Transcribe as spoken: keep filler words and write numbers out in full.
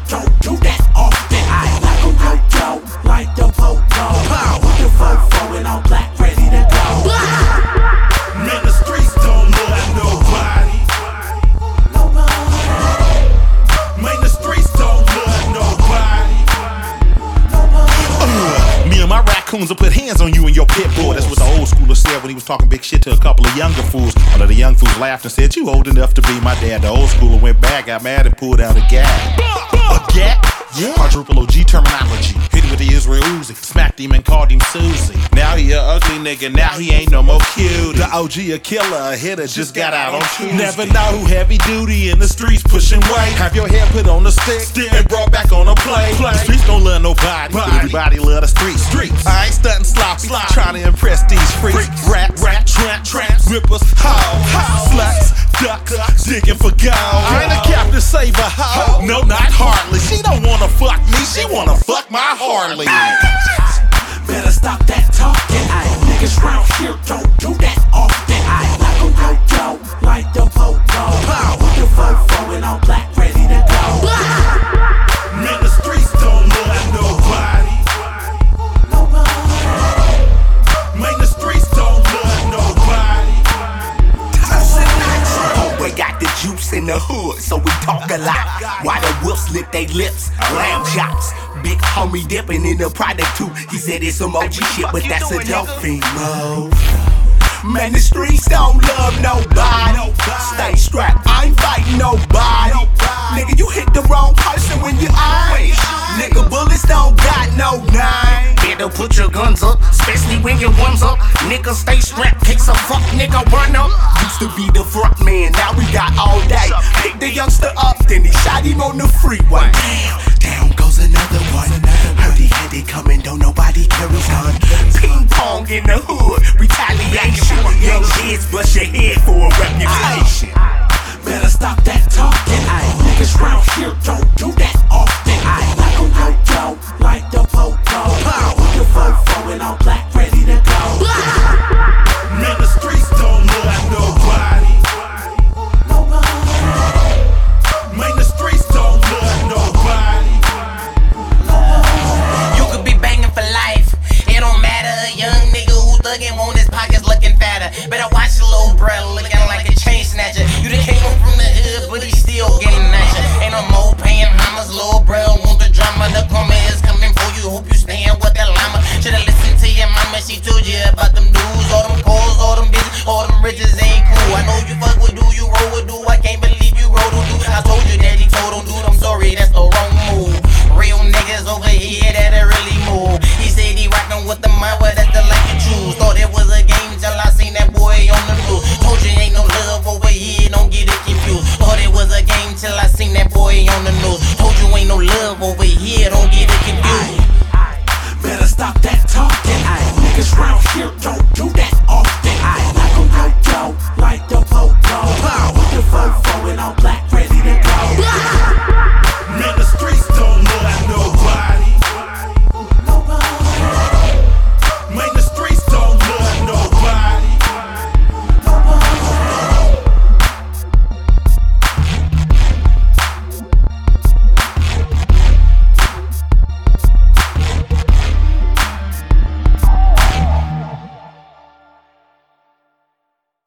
don't do that often. I like a yo-yo, like the po-po. With the fofo and all black, ready to go. Man, the streets don't love nobody. Man, the streets don't love nobody. Uh, me and my raccoons will put hands on you and your pit bull. That's what the old schooler said when he was talking big shit to a couple of younger fools. One of the young fools laughed and said, "You old enough to be my dad." The old schooler went back, got mad and pulled out a gag. A gag? Yeah. Quadruple O G terminology. Hit him with the Israel Uzi. Smacked him and called him Susie. Now he a ugly nigga, now he ain't no more cutie. The O G a killer, a hitter, just got out on Tuesday. Never know who heavy duty in the streets pushing weight. Have your head put on the stick, stick and brought back on a plate. Play. The streets don't love nobody, but everybody love the streets. streets. I ain't stunting sloppy, sloppy. Trying to impress these freaks. freaks. Rap, rap, trap, traps, rippers, hoes, sluts, ducks, digging for gold. I ain't a captain save a hoe, no, not hardly. She don't wanna fuck me, she wanna fuck my Harley. Better stop that talking. Aye. Niggas round here don't do that often. I like a yo-yo, like the po-po. With the fofo and all black, ready to go. Man, the streets don't love nobody. Man, the streets don't love nobody. We got the juice in the hood, so we talk a lot. Why the wolves lick they lips, lamb chops. Big homie dipping in the product too. He said it's some O G shit, but that's a dope fiend move. Man, the streets don't love nobody. Stay strapped, I ain't fighting nobody. Nigga, you hit the wrong person when you ice. Nigga, bullets don't got no nine. Better put your guns up, especially when your one's up. Nigga, stay strapped, case a fuck nigga run up. Used to be the front man, now we got all day. Picked the youngster up, then he shot him on the freeway. Damn, down goes another one. Heard he had it coming, don't nobody carries on. Ping pong in the hood, retaliation. Young kids bust your head for a reputation. Better stop that talking. Aye. Niggas round here don't do that